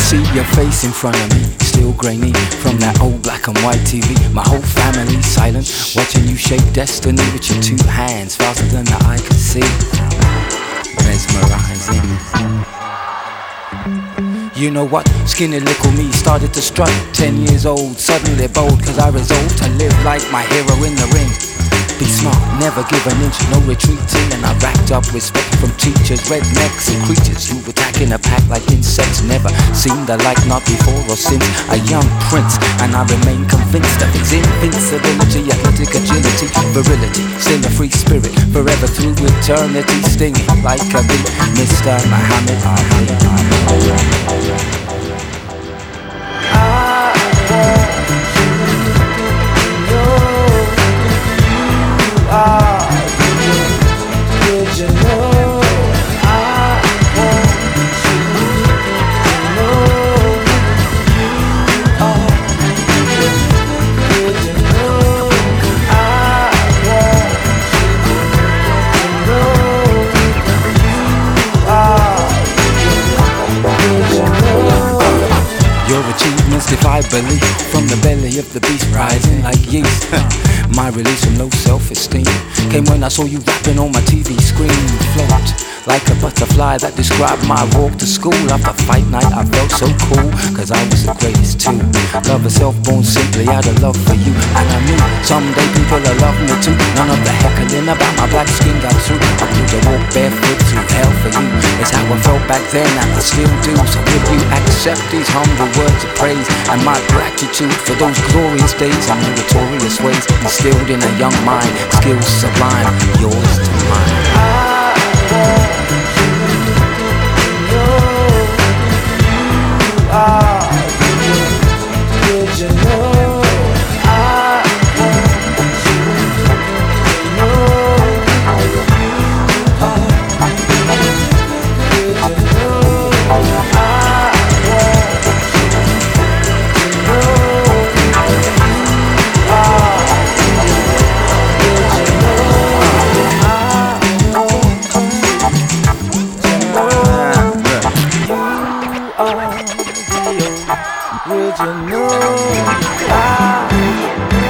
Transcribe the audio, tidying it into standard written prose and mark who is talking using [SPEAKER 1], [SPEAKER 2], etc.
[SPEAKER 1] see your face in front of me, still grainy from that old black and white TV. My whole family silent, watching you shape destiny with your two hands faster than the eye can see. Mesmerizing. You know what? Skinny little me started to strut. 10 years old, suddenly bold, cause I resolved to live like my hero in the ring. Be smart, never give an inch, no retreating. And I racked up respect from teachers, rednecks and creatures who attack in a pack like insects. Never seen the like, not before or since. A young prince, and I remain convinced of his invincibility, athletic agility, virility. Still a free spirit, forever through eternity, stinging like a bee. Mr. Muhammad Ali. Your achievements defy belief, from the belly of the beast rising like yeast. My release from low self-esteem came when I saw you rapping on my TV screen. Float like a butterfly that described my walk to school. After fight night I felt so cool, cause I was the greatest too. Love herself born simply out of love for you. And I knew someday people will love me too. None of the heckling about my black skin got through. I could have walked barefoot through hell for you. It's how I felt back then and I still do. So if you accept these humble words of praise and my gratitude for those glorious days and meritorious ways instilled in a young mind, skills sublime, yours to mine.
[SPEAKER 2] Original.